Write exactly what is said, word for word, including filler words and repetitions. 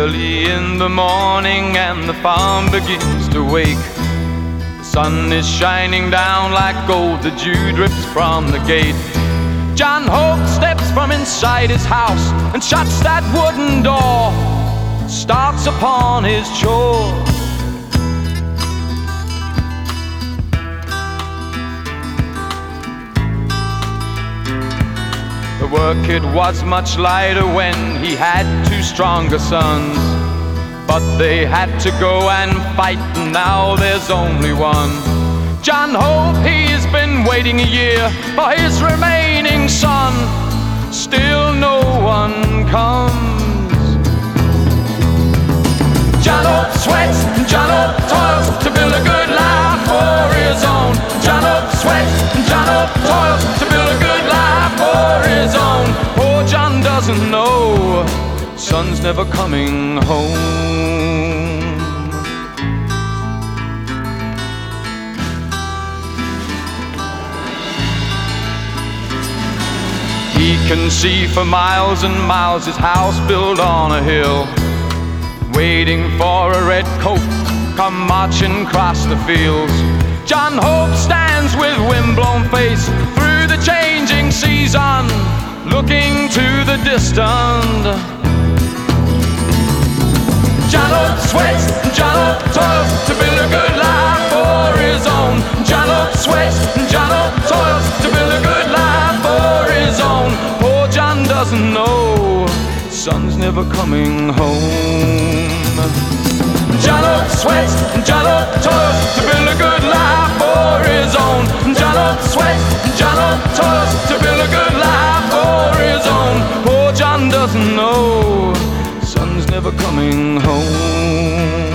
early in the morning and the farm begins to wake. The sun is shining down like gold, the dew drips from the gate. John Hope steps from inside his house and shuts that wooden door, starts upon his chore. The work, it was much lighter when he had two stronger sons, but they had to go and fight, and now there's only one. John Hope, he's been waiting a year for his remaining son. Still no one comes. John Hope sweats and John Hope toils to build a good life for his own. John Hope sweats and John Hope toils to build a good life for his own. Poor John doesn't know, son's never coming home. He can see for miles and miles his house built on a hill, waiting for a red coat come marching across the fields. John Hope stands with wind-blown face through the changing season, looking to the distant. John Hope sweats and John Hope toils to build a good life for his own. John Hope sweats and John Hope toils to build a good life for his own. Poor John doesn't know, son's never coming home. John Hope sweats and John Hope toils to build a good life for his own. John Hope sweats and John Hope toils to build a good life for his own. Poor John doesn't know, son's never coming home.